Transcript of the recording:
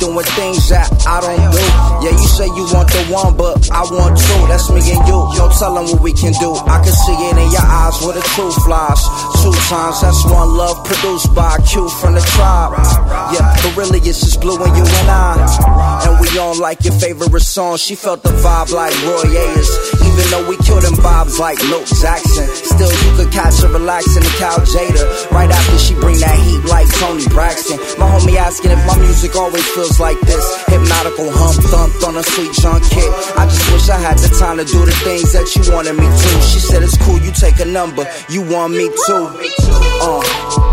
doing things that I don't do. Yeah, you say you want the one, but I want two. That's me and you. No telling what we can do. I can see it in your eyes where the truth lies. 2 times, that's one love produced by Q from the tribe. Yeah, but really it's just Blue and you and I. And we on like your favorite song. She felt the vibe like Roy Ayers. Even though we killed them vibes like Luke Jackson, still you could catch her relaxing the Cal Jada. Right after she bring that heat like Tony Braxton. My homie asking if my music always feels like this. Hypnotical thumped on a sweet junk kick. I just wish I had the time to do the things that you wanted me to. She said it's cool, you take a number, you want me too.